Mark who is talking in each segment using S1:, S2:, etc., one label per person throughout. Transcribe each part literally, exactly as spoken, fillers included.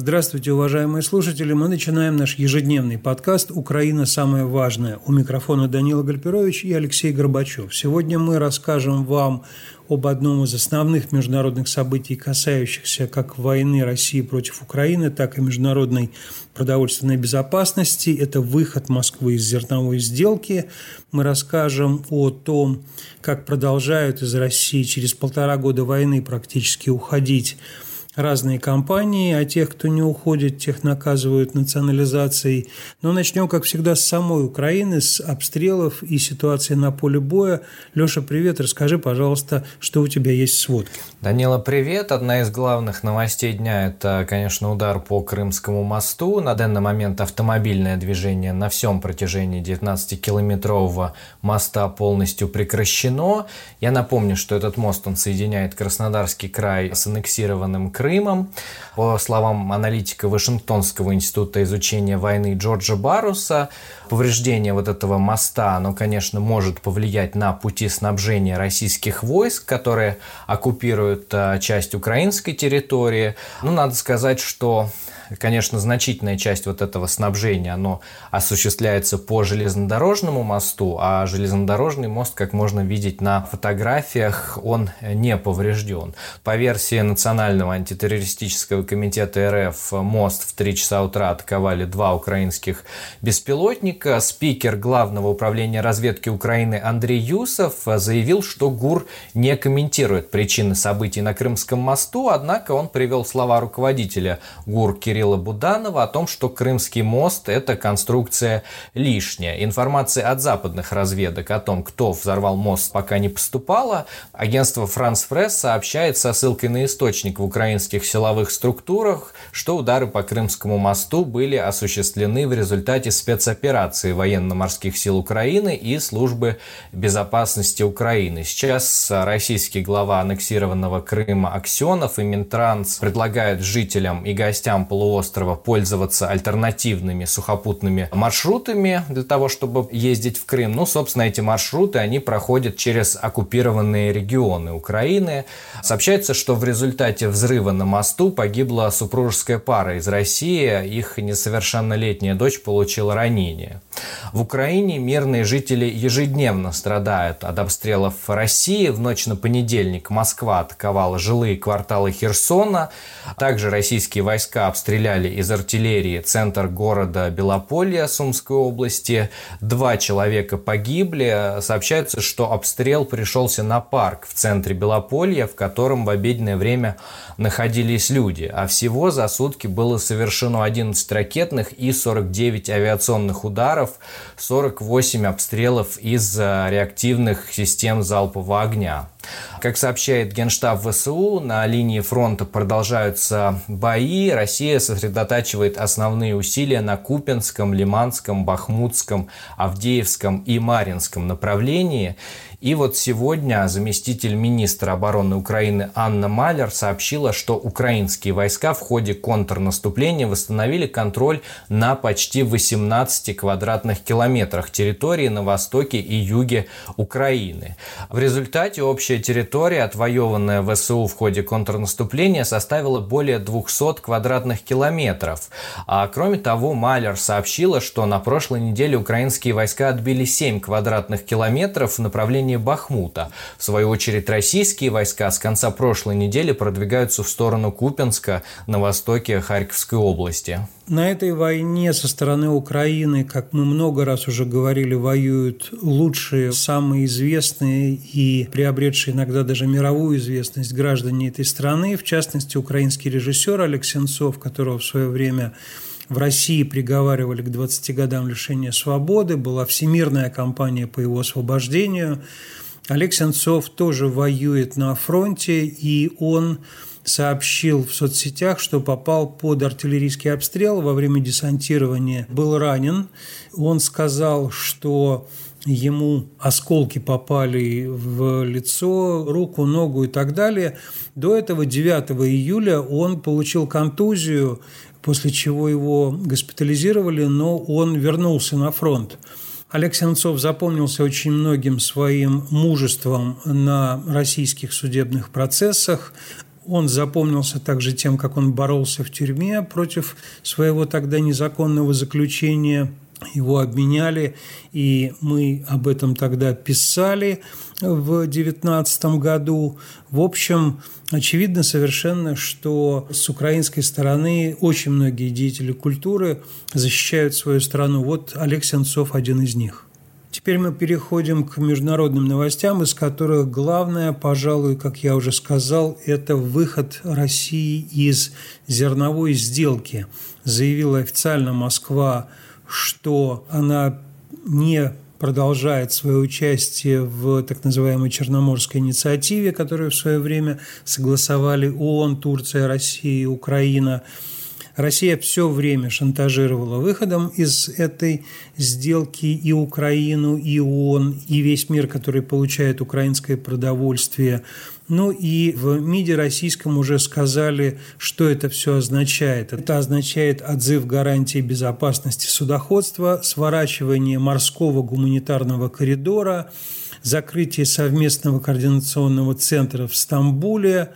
S1: Здравствуйте, уважаемые слушатели. Мы начинаем наш ежедневный подкаст «Украина. Самое важное». У микрофона Данила Гальперович и Алексей Горбачев. Сегодня мы расскажем вам об одном из основных международных событий, касающихся как войны России против Украины, так и международной продовольственной безопасности. Это выход Москвы из зерновой сделки. Мы расскажем о том, как продолжают из России через полтора года войны практически уходить разные компании, а тех, кто не уходит, тех наказывают национализацией. Но начнем, как всегда, с самой Украины, с обстрелов и ситуации на поле боя. Леша, привет, расскажи, пожалуйста, что у тебя есть в сводке.
S2: Данила, привет. Одна из главных новостей дня – это, конечно, удар по Крымскому мосту. На данный момент автомобильное движение на всем протяжении девятнадцатикилометрового моста полностью прекращено. Я напомню, что этот мост, он соединяет Краснодарский край с аннексированным Крымом. Крымом. По словам аналитика Вашингтонского института изучения войны Джорджа Барруса, повреждение вот этого моста, оно, конечно, может повлиять на пути снабжения российских войск, которые оккупируют а, часть украинской территории. Ну, надо сказать, что, конечно, значительная часть вот этого снабжения, оно осуществляется по железнодорожному мосту, а железнодорожный мост, как можно видеть на фотографиях, он не поврежден. По версии Национального антитеррористического комитета РФ, мост в три часа утра атаковали два украинских беспилотника. Спикер Главного управления разведки Украины Андрей Юсов заявил, что ГУР не комментирует причины событий на Крымском мосту, однако он привел слова руководителя ГУР Кирилла Буданова о том, что Крымский мост – это конструкция лишняя. Информация от западных разведок о том, кто взорвал мост, пока не поступала. Агентство France Press сообщает со ссылкой на источник в украинских силовых структурах, что удары по Крымскому мосту были осуществлены в результате спецоперации военно-морских сил Украины и службы безопасности Украины. Сейчас российский глава аннексированного Крыма Аксенов и Минтранс предлагают жителям и гостям полуострова пользоваться альтернативными сухопутными маршрутами для того, чтобы ездить в Крым. Ну, собственно, эти маршруты, они проходят через оккупированные регионы Украины. Сообщается, что в результате взрыва на мосту погибла супружеская пара из России. Их несовершеннолетняя дочь получила ранение. В Украине мирные жители ежедневно страдают от обстрелов России. В ночь на понедельник Москва атаковала жилые кварталы Херсона. Также российские войска обстреляли из артиллерии центр города Белополье Сумской области. Два человека погибли. Сообщается, что обстрел пришелся на парк в центре Белополья, в котором в обеденное время находились люди. А всего за сутки было совершено одиннадцать ракетных и сорок девять авиационных ударов, сорок восемь обстрелов из реактивных систем залпового огня. Как сообщает Генштаб ВСУ, на линии фронта продолжаются бои. Россия сосредотачивает основные усилия на Купянском, Лиманском, Бахмутском, Авдеевском и Марьинском направлении. И вот сегодня заместитель министра обороны Украины Анна Малер сообщила, что украинские войска в ходе контрнаступления восстановили контроль на почти восемнадцати квадратных километрах территории на востоке и юге Украины. В результате общая территория, отвоеванная ВСУ в ходе контрнаступления, составила более двухсот квадратных километров. А кроме того, Малер сообщила, что на прошлой неделе украинские войска отбили семь квадратных километров в направлении Бахмута. В свою очередь, российские войска с конца прошлой недели продвигаются в сторону Купянска на востоке Харьковской области.
S1: На этой войне со стороны Украины, как мы много раз уже говорили, воюют лучшие, самые известные и приобретшие иногда даже мировую известность граждане этой страны, в частности, украинский режиссер Олег Сенцов, которого в свое время в России приговаривали к двадцати годам лишения свободы, была всемирная кампания по его освобождению. Олег Сенцов тоже воюет на фронте, и он сообщил в соцсетях, что попал под артиллерийский обстрел во время десантирования, был ранен. Он сказал, что ему осколки попали в лицо, руку, ногу и так далее. До этого девятого июля он получил контузию, после чего его госпитализировали, но он вернулся на фронт. Олег Сенцов запомнился очень многим своим мужеством на российских судебных процессах. Он запомнился также тем, как он боролся в тюрьме против своего тогда незаконного заключения. Его обменяли, и мы об этом тогда писали в девятнадцатом году. В общем, очевидно совершенно, что с украинской стороны очень многие деятели культуры защищают свою страну. Вот Олег Сенцов – один из них. Теперь мы переходим к международным новостям, из которых главное, пожалуй, как я уже сказал, это выход России из зерновой сделки. Заявила официально Москва, что она не продолжает свое участие в так называемой Черноморской инициативе, которую в свое время согласовали ООН, Турция, Россия и Украина. Россия все время шантажировала выходом из этой сделки и Украину, и ООН, и весь мир, который получает украинское продовольствие. Ну и в МИДе российском уже сказали, что это все означает. Это означает отзыв гарантии безопасности судоходства, сворачивание морского гуманитарного коридора, закрытие совместного координационного центра в Стамбуле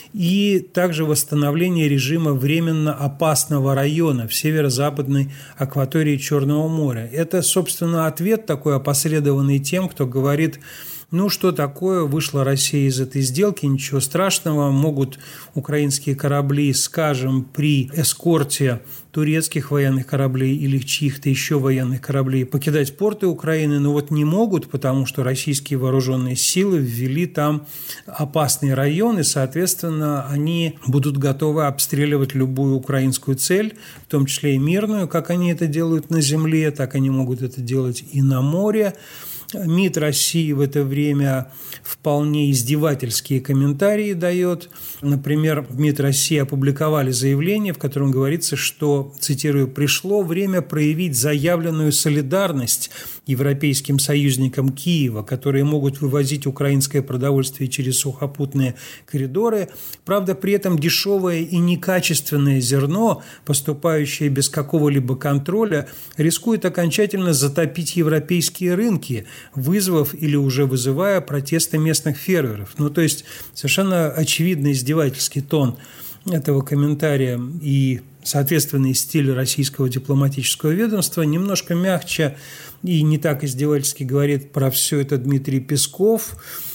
S1: и также восстановление режима временно опасного района в северо-западной акватории Черного моря. Это, собственно, ответ такой опосредованный тем, кто говорит: ну, что такое, вышла Россия из этой сделки, ничего страшного, могут украинские корабли, скажем, при эскорте турецких военных кораблей или чьих-то еще военных кораблей покидать порты Украины, но вот не могут, потому что российские вооруженные силы ввели там опасный район, и, соответственно, они будут готовы обстреливать любую украинскую цель, в том числе и мирную, как они это делают на земле, так они могут это делать и на море. МИД России в это время вполне издевательские комментарии дает. Например, в МИД России опубликовали заявление, в котором говорится, что, цитирую, «пришло время проявить заявленную солидарность европейским союзникам Киева, которые могут вывозить украинское продовольствие через сухопутные коридоры. Правда, при этом дешевое и некачественное зерно, поступающее без какого-либо контроля, рискует окончательно затопить европейские рынки, вызвав или уже вызывая протесты местных фермеров». Ну, то есть совершенно очевидный издевательский тон этого комментария и соответственный стиль российского дипломатического ведомства. Немножко мягче и не так издевательски говорит про все это Дмитрий Песков.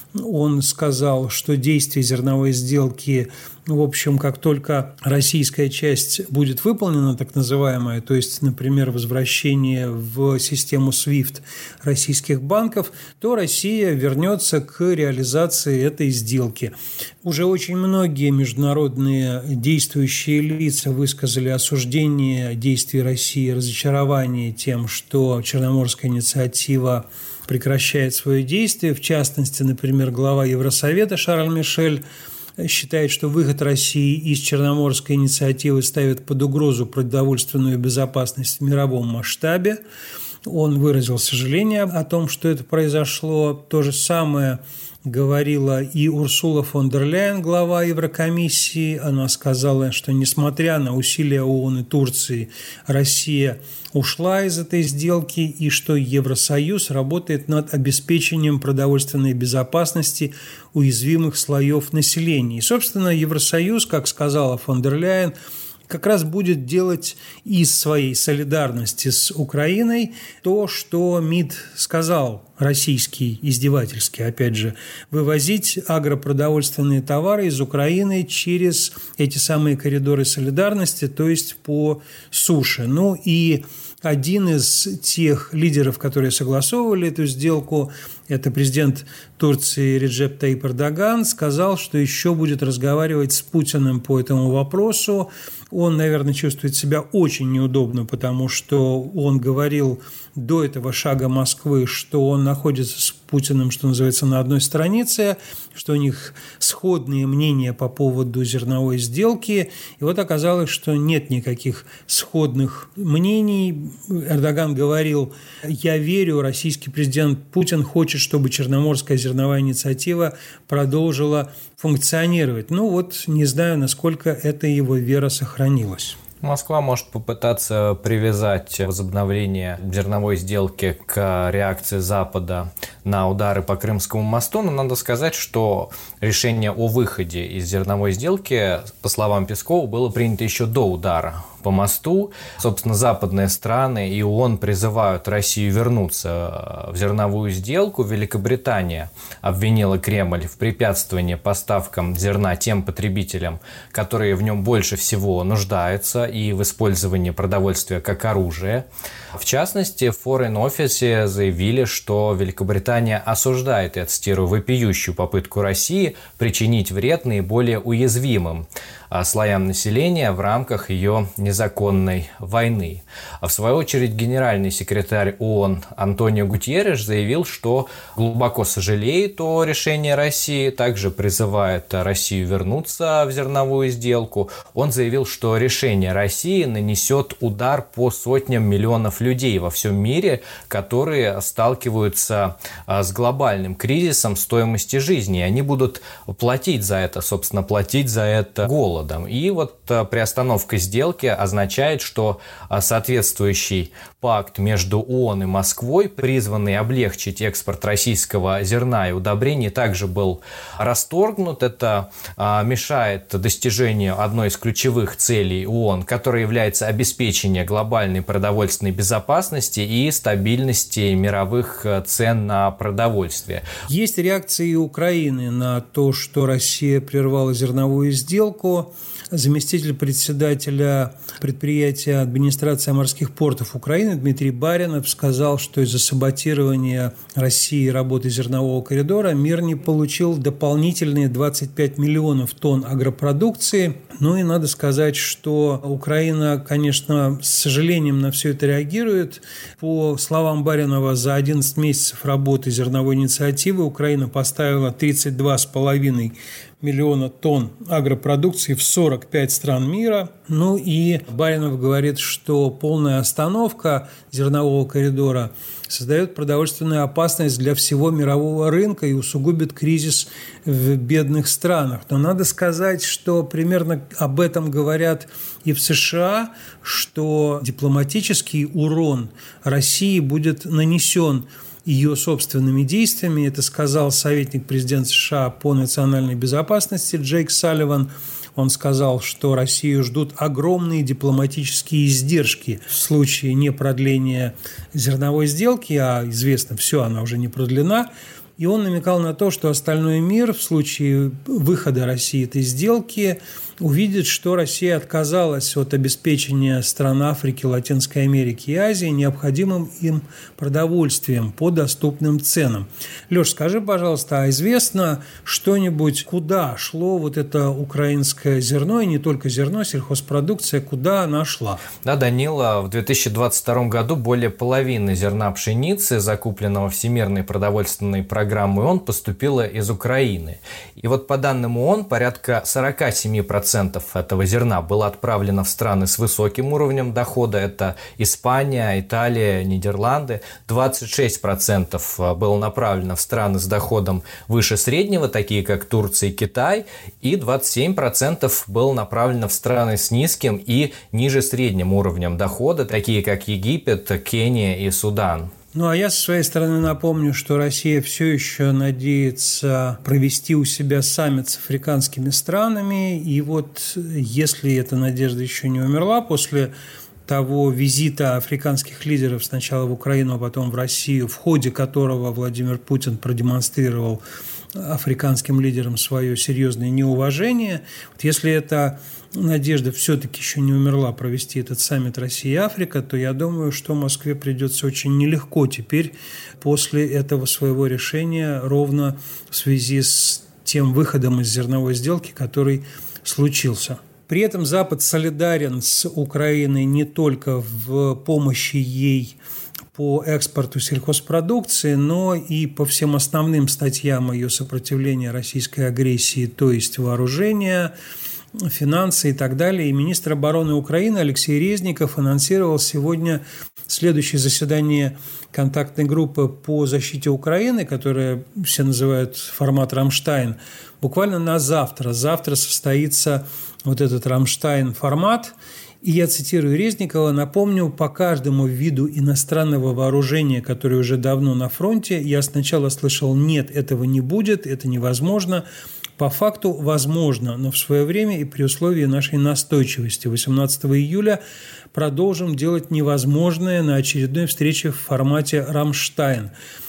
S1: Он сказал, что действие зерновой сделки, в общем, как только российская часть будет выполнена, так называемая, то есть, например, возвращение в систему свифт российских банков, то Россия вернется к реализации этой сделки. Уже очень многие международные действующие лица высказали осуждение действий России, разочарование тем, что Черноморская инициатива прекращает свое действие. В частности, например, глава Евросовета Шарль Мишель считает, что выход России из Черноморской инициативы ставит под угрозу продовольственную безопасность в мировом масштабе. Он выразил сожаление о том, что это произошло. То же самое говорила и Урсула фон дер Ляйен, глава Еврокомиссии. Она сказала, что несмотря на усилия ООН и Турции, Россия ушла из этой сделки и что Евросоюз работает над обеспечением продовольственной безопасности уязвимых слоев населения. И, собственно, Евросоюз, как сказала фон дер Ляйен, как раз будет делать из своей солидарности с Украиной то, что МИД сказал, российский, издевательский, опять же, вывозить агропродовольственные товары из Украины через эти самые коридоры солидарности, то есть по суше. Ну и один из тех лидеров, которые согласовывали эту сделку, это президент Турции Реджеп Тайип Эрдоган, сказал, что еще будет разговаривать с Путиным по этому вопросу. Он, наверное, чувствует себя очень неудобно, потому что он говорил до этого шага Москвы, что он находится с Путиным, что называется, на одной странице, что у них сходные мнения по поводу зерновой сделки. И вот оказалось, что нет никаких сходных мнений. Эрдоган говорил: «Я верю, российский президент Путин хочет, чтобы Черноморская зерновая инициатива продолжила функционировать». Ну вот, не знаю, насколько эта его вера сохранилась.
S2: Москва может попытаться привязать возобновление зерновой сделки к реакции Запада на удары по Крымскому мосту, но надо сказать, что решение о выходе из зерновой сделки, по словам Пескова, было принято еще до удара по мосту. Собственно, западные страны и ООН призывают Россию вернуться в зерновую сделку. Великобритания обвинила Кремль в препятствовании поставкам зерна тем потребителям, которые в нем больше всего нуждаются, и в использовании продовольствия как оружия. В частности, в Foreign Office заявили, что Великобритания осуждает, я цитирую, вопиющую попытку России причинить вред наиболее уязвимым слоям населения в рамках ее незаконной войны. А в свою очередь генеральный секретарь ООН Антонио Гутьерреш заявил, что глубоко сожалеет о решении России, также призывает Россию вернуться в зерновую сделку. Он заявил, что решение России нанесет удар по сотням миллионов людей во всем мире, которые сталкиваются с глобальным кризисом стоимости жизни. И они будут платить за это, собственно, платить за это голодом. И вот приостановка сделки означает, что соответствующий пакт между ООН и Москвой, призванный облегчить экспорт российского зерна и удобрений, также был расторгнут. Это мешает достижению одной из ключевых целей ООН, которая является обеспечение глобальной продовольственной безопасности и стабильности мировых цен на продовольствие.
S1: Есть реакции Украины на то, что Россия прервала зерновую сделку. Заместитель председателя предприятия администрации морских портов Украины Дмитрий Баринов сказал, что из-за саботирования России работы зернового коридора мир не получил дополнительные двадцать пять миллионов тонн агропродукции. Ну и надо сказать, что Украина, конечно, с сожалением на все это реагирует. По словам Баринова, за одиннадцать месяцев работы зерновой инициативы Украина поставила тридцать два с половиной миллиона тонн агропродукции в сорок пять стран мира. Ну и Баринов говорит, что полная остановка зернового коридора создает продовольственную опасность для всего мирового рынка и усугубит кризис в бедных странах. Но надо сказать, что примерно об этом говорят и в США, что дипломатический урон России будет нанесен ее собственными действиями. Это сказал советник президента США по национальной безопасности Джейк Салливан. Он сказал, что Россию ждут огромные дипломатические издержки в случае непродления зерновой сделки, а известно, все, она уже не продлена. И он намекал на то, что остальной мир в случае выхода России этой сделки увидит, что Россия отказалась от обеспечения стран Африки, Латинской Америки и Азии необходимым им продовольствием по доступным ценам. Леш, скажи, пожалуйста, а известно что-нибудь, куда шло вот это украинское зерно, и не только зерно, сельхозпродукция, куда она шла?
S2: Да, Данила, в две тысячи двадцать втором году более половины зерна пшеницы, закупленного Всемирной продовольственной программой ООН, поступило из Украины. И вот по данным ООН, порядка сорок семь процентов этого зерна было отправлено в страны с высоким уровнем дохода. Это Испания, Италия, Нидерланды. двадцать шесть процентов было направлено в страны с доходом выше среднего, такие как Турция и Китай. И двадцать семь процентов было направлено в страны с низким и ниже средним уровнем дохода, такие как Египет, Кения и Судан.
S1: Ну, а я со своей стороны напомню, что Россия все еще надеется провести у себя саммит с африканскими странами. И вот если эта надежда еще не умерла после того визита африканских лидеров сначала в Украину, а потом в Россию, в ходе которого Владимир Путин продемонстрировал африканским лидерам свое серьезное неуважение, вот если эта надежда все-таки еще не умерла провести этот саммит Россия и Африка, то я думаю, что Москве придется очень нелегко теперь после этого своего решения, ровно в связи с тем выходом из зерновой сделки, который случился. При этом Запад солидарен с Украиной не только в помощи ей по экспорту сельхозпродукции, но и по всем основным статьям ее сопротивления российской агрессии, то есть вооружения, финансы и так далее. И министр обороны Украины Алексей Резников анонсировал сегодня следующее заседание контактной группы по защите Украины, которое все называют формат «Рамштайн», буквально на завтра. Завтра состоится вот этот «Рамштайн» формат. И я цитирую Резникова: «Напомню, по каждому виду иностранного вооружения, которое уже давно на фронте, я сначала слышал: нет, этого не будет, это невозможно. По факту возможно, но в свое время и при условии нашей настойчивости. восемнадцатого июля продолжим делать невозможное на очередной встрече в формате «Рамштайн».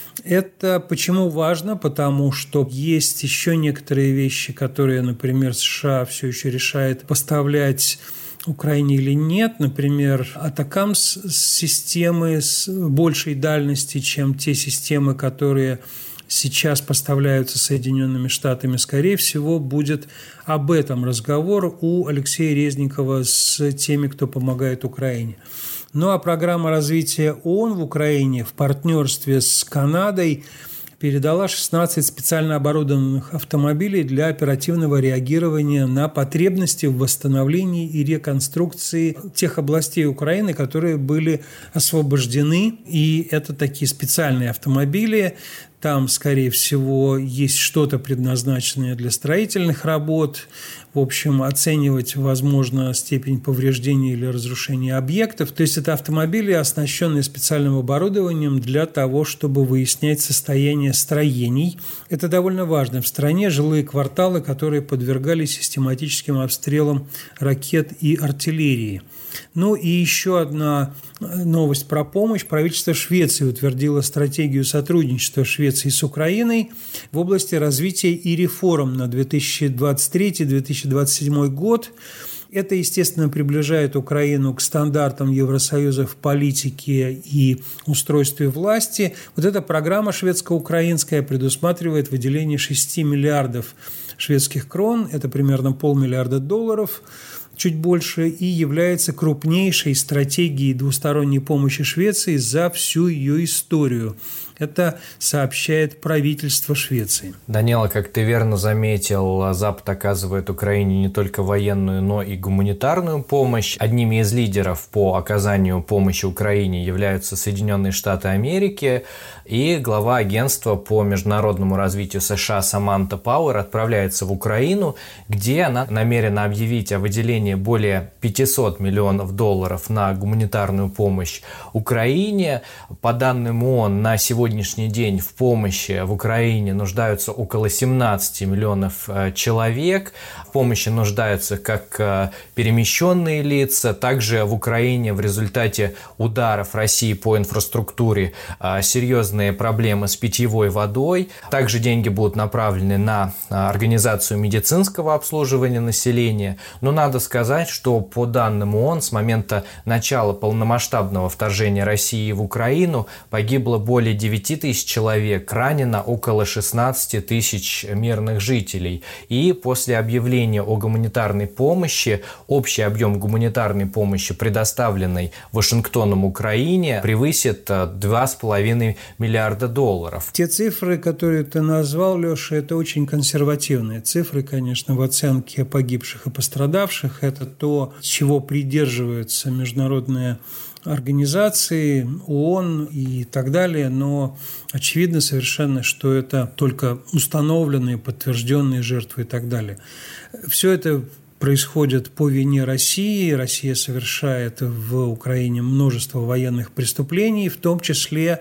S1: Это почему важно? Потому что есть еще некоторые вещи, которые, например, США все еще решает поставлять Украине или нет. Например, Атакамс системы с большей дальности, чем те системы, которые сейчас поставляются Соединенными Штатами. Скорее всего, будет об этом разговор у Алексея Резникова с теми, кто помогает Украине. Ну а программа развития ООН в Украине в партнерстве с Канадой передала шестнадцать специально оборудованных автомобилей для оперативного реагирования на потребности в восстановлении и реконструкции тех областей Украины, которые были освобождены. И это такие специальные автомобили. Там, скорее всего, есть что-то предназначенное для строительных работ. В общем, оценивать, возможно, степень повреждения или разрушения объектов. То есть это автомобили, оснащенные специальным оборудованием для того, чтобы выяснять состояние строений. Это довольно важно. В стране жилые кварталы, которые подвергались систематическим обстрелам ракет и артиллерии. Ну и еще одна новость про помощь. Правительство Швеции утвердило стратегию сотрудничества Швеции с Украиной в области развития и реформ на две тысячи двадцать третий — две тысячи двадцать седьмой год. Это, естественно, приближает Украину к стандартам Евросоюза в политике и устройстве власти. Вот эта программа шведско-украинская предусматривает выделение шести миллиардов шведских крон, это примерно полмиллиарда долларов, чуть больше, и является крупнейшей стратегией двусторонней помощи Швеции за всю ее историю. Это сообщает правительство Швеции.
S2: Данила, как ты верно заметил, Запад оказывает Украине не только военную, но и гуманитарную помощь. Одними из лидеров по оказанию помощи Украине являются Соединенные Штаты Америки, и глава агентства по международному развитию США Саманта Пауэр отправляется в Украину, где она намерена объявить о выделении более пятьсот миллионов долларов на гуманитарную помощь Украине. По данным ООН, на сегодня сегодняшний день в помощи в Украине нуждаются около семнадцати миллионов человек. В помощи нуждаются как перемещенные лица, также в Украине в результате ударов России по инфраструктуре серьезные проблемы с питьевой водой. Также деньги будут направлены на организацию медицинского обслуживания населения. Но надо сказать, что по данным ООН с момента начала полномасштабного вторжения России в Украину погибло более девяти тысяч человек, ранено около шестнадцати тысяч мирных жителей. И после объявления о гуманитарной помощи, общий объем гуманитарной помощи, предоставленной Вашингтоном Украине, превысит два с половиной миллиарда долларов.
S1: Те цифры, которые ты назвал, Леша, это очень консервативные цифры, конечно, в оценке погибших и пострадавших. Это то, чего придерживаются международные организации, ООН и так далее, но очевидно совершенно, что это только установленные, подтвержденные жертвы и так далее. Все это происходит по вине России. Россия совершает в Украине множество военных преступлений, в том числе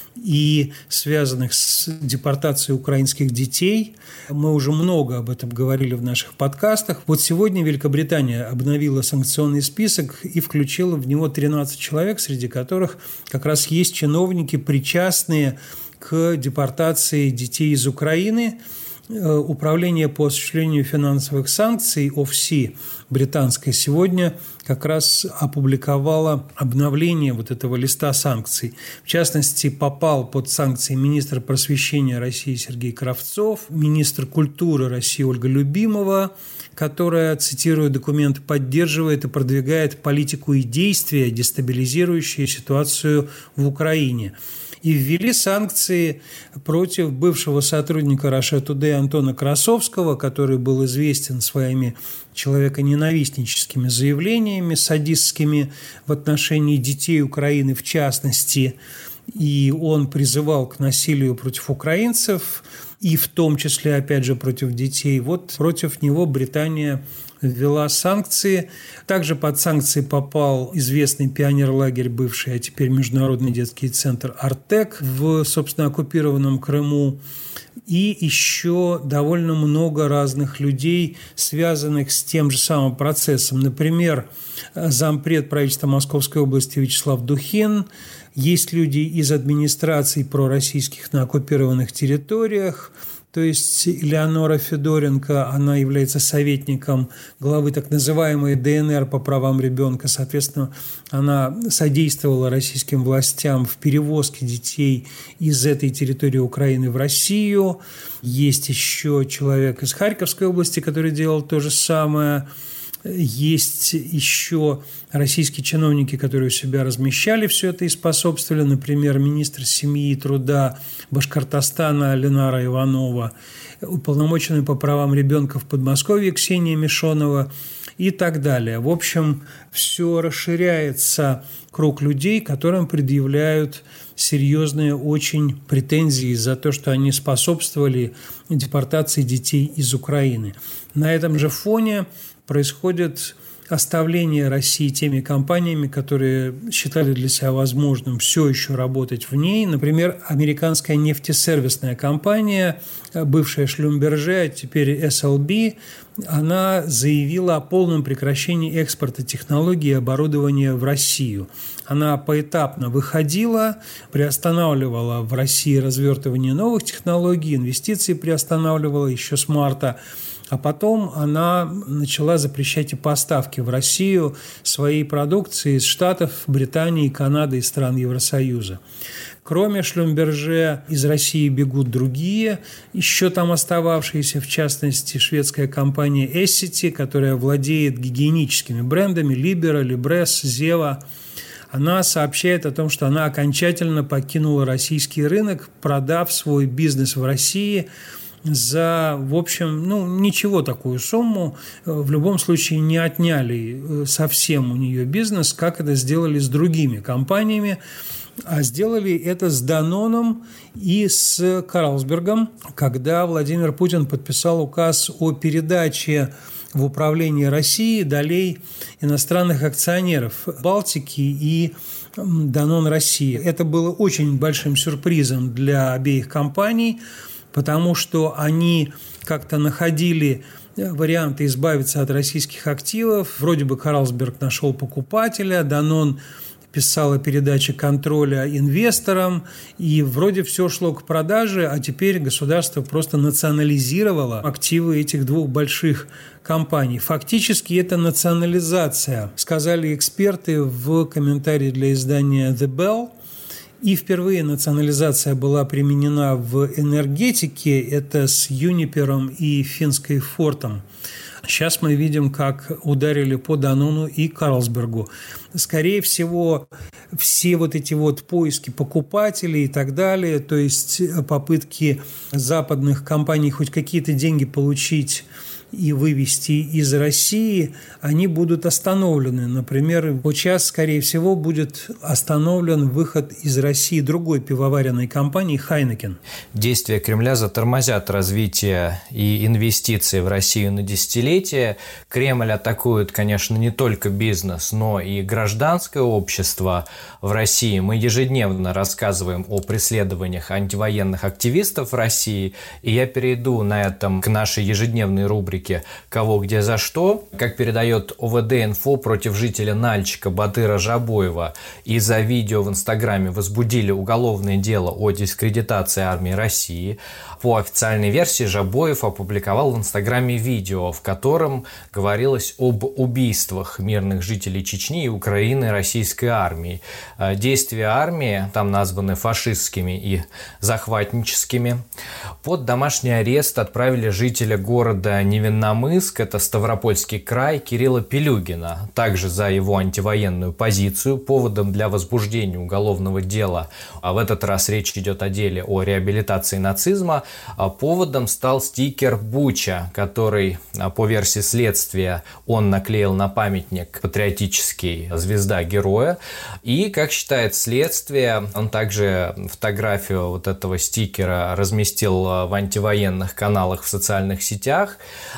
S1: и связанных с депортацией украинских детей. Мы уже много об этом говорили в наших подкастах. Вот сегодня Великобритания обновила санкционный список и включила в него тринадцать человек, среди которых как раз есть чиновники, причастные к депортации детей из Украины. Управление по осуществлению финансовых санкций о эф си британское сегодня как раз опубликовало обновление вот этого листа санкций. В частности, попал под санкции министр просвещения России Сергей Кравцов, министр культуры России Ольга Любимова, которая, цитирую документ, поддерживает и продвигает политику и действия, дестабилизирующие ситуацию в Украине. И ввели санкции против бывшего сотрудника Russia Today Антона Красовского, который был известен своими человеконенавистническими заявлениями, садистскими в отношении детей Украины в частности. И он призывал к насилию против украинцев. и в том числе, опять же, против детей. Вот против него Британия ввела санкции. Также под санкции попал известный пионерлагерь бывший, а теперь Международный детский центр «Артек» в, собственно, оккупированном Крыму. И еще довольно много разных людей, связанных с тем же самым процессом. Например, зампред правительства Московской области Вячеслав Духин. Есть люди из администраций пророссийских на оккупированных территориях. То есть Элеонора Федоренко, она является советником главы так называемой ДНР по правам ребенка. Соответственно, она содействовала российским властям в перевозке детей из этой территории Украины в Россию. Есть еще человек из Харьковской области, который делал то же самое. Есть еще российские чиновники, которые у себя размещали все это и способствовали. Например, министр семьи и труда Башкортостана Ленара Иванова, уполномоченный по правам ребенка в Подмосковье Ксения Мишонова и так далее. В общем, все расширяется круг людей, которым предъявляют серьезные очень претензии за то, что они способствовали депортации детей из Украины. На этом же фоне происходит оставление России теми компаниями, которые считали для себя возможным все еще работать в ней. Например, американская нефтесервисная компания, бывшая Шлюмберже, а теперь эс эл би, она заявила о полном прекращении экспорта технологий и оборудования в Россию. Она поэтапно выходила, приостанавливала в России развертывание новых технологий, инвестиции приостанавливала еще с марта. А потом она начала запрещать и поставки в Россию своей продукции из Штатов, Британии, Канады и стран Евросоюза. Кроме Шлюмберже из России бегут другие, еще там остававшиеся, в частности, шведская компания Essity, которая владеет гигиеническими брендами Libero, Libresse, Zeva. Она сообщает о том, что она окончательно покинула российский рынок, продав свой бизнес в России за, в общем, ну, ничего такую сумму. В любом случае не отняли совсем у нее бизнес, как это сделали с другими компаниями, а сделали это с Даноном и с Карлсбергом, когда Владимир Путин подписал указ о передаче в управление России долей иностранных акционеров Балтики и Данон России. Это было очень большим сюрпризом для обеих компаний, потому что они как-то находили варианты избавиться от российских активов. Вроде бы Карлсберг нашел покупателя, Данон писал о передаче контроля инвесторам, и вроде все шло к продаже, а теперь государство просто национализировало активы этих двух больших компаний. Фактически это национализация, сказали эксперты в комментарии для издания The Bell. И впервые национализация была применена в энергетике, это с Юнипером и финской Фортом. Сейчас мы видим, как ударили по Данону и Карлсбергу. Скорее всего, все вот эти вот поиски покупателей и так далее, то есть попытки западных компаний хоть какие-то деньги получить и вывести из России, они будут остановлены. Например, вот сейчас, скорее всего, будет остановлен выход из России другой пивоваренной компании Heineken.
S2: Действия Кремля затормозят развитие и инвестиции в Россию на десятилетия. Кремль атакует, конечно, не только бизнес, но и гражданское общество в России. Мы ежедневно рассказываем о преследованиях антивоенных активистов в России, и я перейду на этом к нашей ежедневной рубрике «Кого, где, за что». Как передает о вэ дэ-инфо, против жителя Нальчика Батыра Жабоева из-за видео в Инстаграме возбудили уголовное дело о дискредитации армии России. По официальной версии, Жабоев опубликовал в Инстаграме видео, в котором говорилось об убийствах мирных жителей Чечни и Украины российской армией. Действия армии там названы фашистскими и захватническими. Под домашний арест отправили жителя города Невинномысск Каменномыск, это Ставропольский край, Кирилла Пилюгина, также за его антивоенную позицию. Поводом для возбуждения уголовного дела, а в этот раз речь идет о деле о реабилитации нацизма, поводом стал стикер «Буча», который, по версии следствия, он наклеил на памятник патриотический «Звезда героя». И, как считает следствие, он также фотографию вот этого стикера разместил в антивоенных каналах в социальных сетях.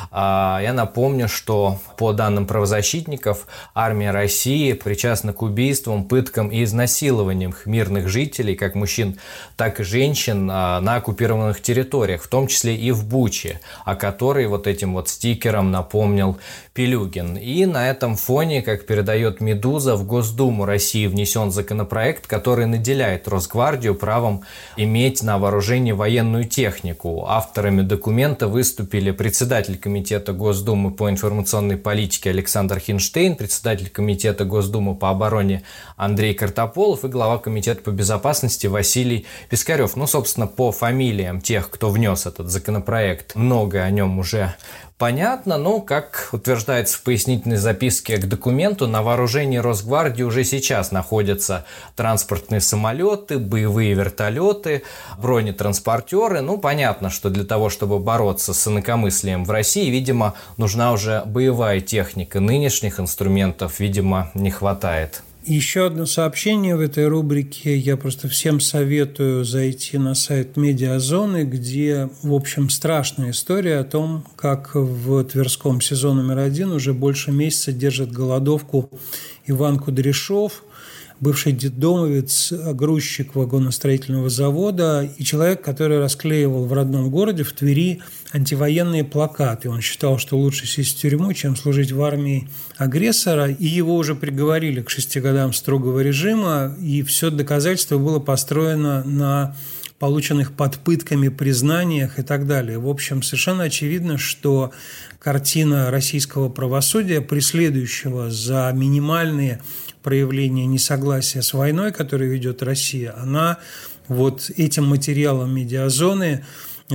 S2: Я напомню, что по данным правозащитников, армия России причастна к убийствам, пыткам и изнасилованиям мирных жителей, как мужчин, так и женщин, на оккупированных территориях, в том числе и в Буче, о которой вот этим вот стикером напомнил Пилюгин. И на этом фоне, как передает «Медуза», в Госдуму России внесен законопроект, который наделяет Росгвардию правом иметь на вооружении военную технику. Авторами документа выступили председатель Комитета Госдумы по информационной политике Александр Хинштейн, председатель Комитета Госдумы по обороне Андрей Картополов и глава Комитета по безопасности Василий Пискарев. Ну, собственно, по фамилиям тех, кто внес этот законопроект, много о нем уже понятно, но, как утверждается в пояснительной записке к документу, на вооружении Росгвардии уже сейчас находятся транспортные самолеты, боевые вертолеты, бронетранспортеры. Ну, понятно, что для того, чтобы бороться с инакомыслием в России, видимо, нужна уже боевая техника. Нынешних инструментов, видимо, не хватает.
S1: Еще одно сообщение в этой рубрике. Я просто всем советую зайти на сайт «Медиазоны», где, в общем, страшная история о том, как в Тверском СИЗО номер один уже больше месяца держит голодовку Иван Кудряшов, бывший детдомовец, грузчик вагоностроительного завода и человек, который расклеивал в родном городе, в Твери, антивоенные плакаты. Он считал, что лучше сесть в тюрьму, чем служить в армии агрессора, и его уже приговорили к шести годам строгого режима, и все доказательство было построено на полученных под пытками признаниях и так далее. В общем, совершенно очевидно, что картина российского правосудия, преследующего за минимальные проявление несогласия с войной, которую ведет Россия, она вот этим материалом «Медиазоны»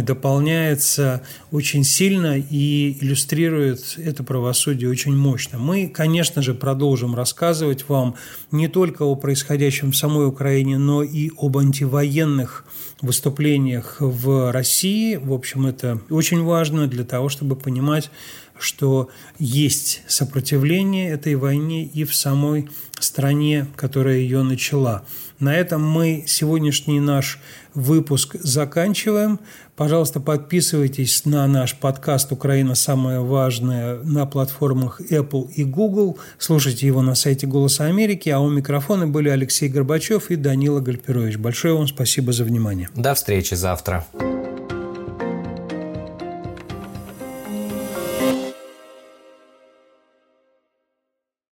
S1: дополняется очень сильно и иллюстрирует это правосудие очень мощно. Мы, конечно же, продолжим рассказывать вам не только о происходящем в самой Украине, но и об антивоенных выступлениях в России. В общем, это очень важно для того, чтобы понимать, что есть сопротивление этой войне и в самой стране, которая ее начала. На этом мы сегодняшний наш выпуск заканчиваем. Пожалуйста, подписывайтесь на наш подкаст «Украина. Самое важное» на платформах Apple и Google. Слушайте его на сайте «Голоса Америки». А у микрофона были Алексей Горбачев и Данила Гальперович. Большое вам спасибо за внимание.
S2: До встречи завтра.